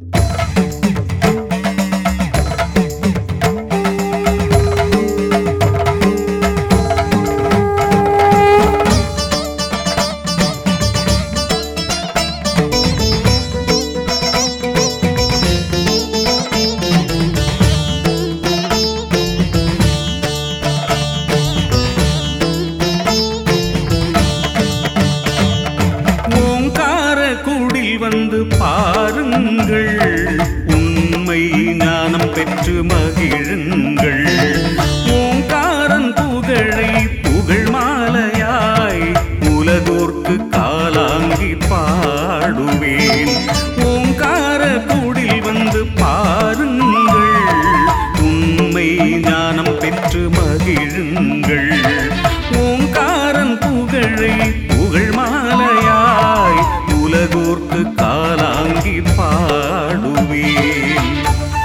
வந்து பாருங்கள், உண்மை ஞானம் பெற்று மகிழுங்கள். ஓங்காரன் புகழை புகழ் மாலையாய் உலகோர்க்கு காலாங்கி பாடுவேன். ஓங்கார குடில் வந்து பாருங்கள், உண்மை ஞானம் பெற்று மகிழுங்கள். ஓங்காரன் புகழை புகழ் மாலையாய் உலகோர்க்கு காலாங்கி பாடுவேன்.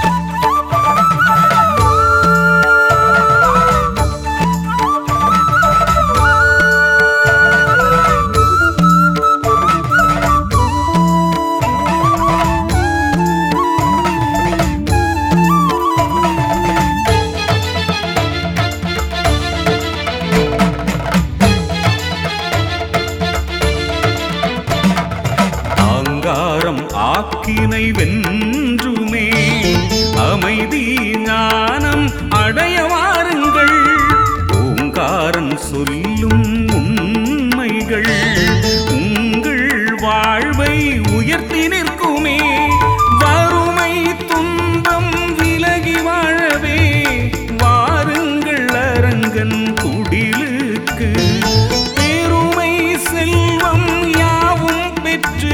ஆக்கினை வென்றுமே அமைதி ஞானம் அடைய வாருங்கள். ஓங்காரன் சொல்லும் உண்மைகள் உங்கள் வாழ்வை உயர்த்தி நிற்குமே. வறுமை துன்பம் விலகி வாழவே வாருங்கள் அரங்கன் குடிலுக்கு. பெருமை செல்வம் யாவும் பெற்று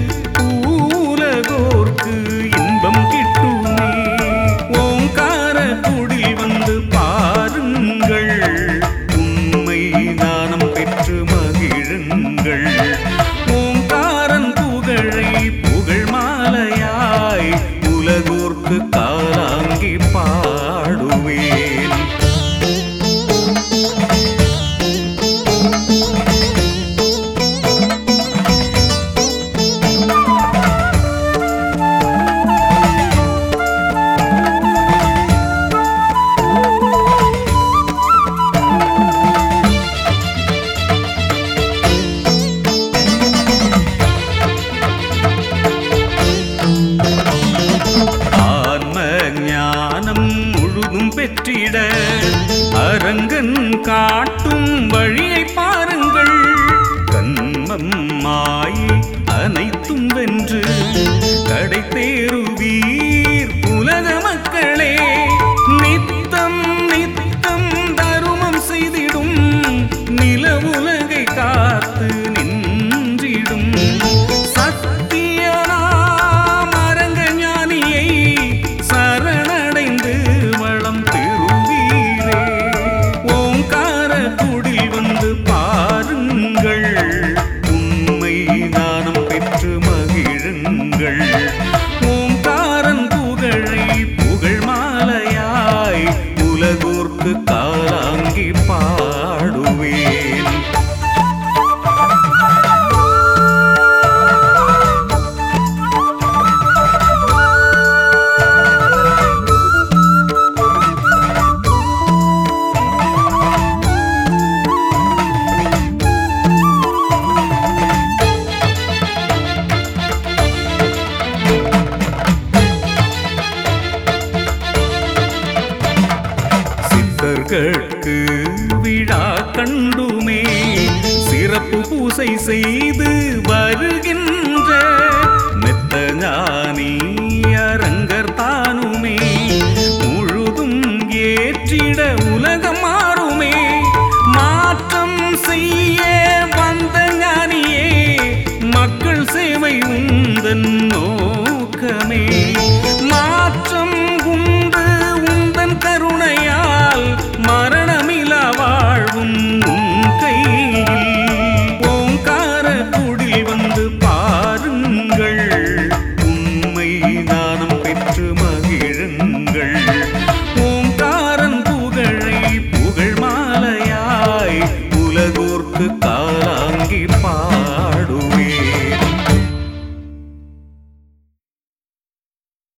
உலகோர்க்கு இன்பம் கிட்டுமே. ஓங்கார குடில் வந்து பாருங்கள், உண்மை ஞானம் பெற்று மகிழுங்கள். ஓங்காரன் புகழை புகழ் மாலையாய் உலகோர்க்கு காலாங்கி பாடுவேன். பெற்றிட அரங்கன் காட்டும் வழியை பாருங்கள். கன்மம் மாயை அனைத்தும் வென்று கடை தேறுவீர் உலக மக்களே. நித்தம் நித்தம் தருமம் செய்திடும் நில உலகை காத்து நின்றிடும் சத்தியனாம் அரங்க ஞானியை சரணடைந்து வளம் பெறுவீரே. ஓங்கார குடில் வந்து பாருங்கள், உண்மை ஞானம் பெற்று மகிழுங்கள். ஓங்காரன் புகழை புகழ் மாலையாய் உலகோர்க்கு காலாங்கி பாடுவேன். சித்தர்களுக்கு விழா கண்டுமே சிறப்பு பூசை செய்து வருகின்ற மெத்த ஞானி அரங்கர் தானுமே. முழுதும் ஏற்றிட உலகம் மாறுமே. மாற்றம் செய்ய வந்த ஞானியே, மக்கள் சேவை உந்தன் நோக்கமே. மாற்றம் உண்டு உந்தன் கருணையால் மரணமிலா வாழ்வும் உன் கையில். ஓங்கார குடில் வந்து பாருங்கள், உண்மை ஞானம்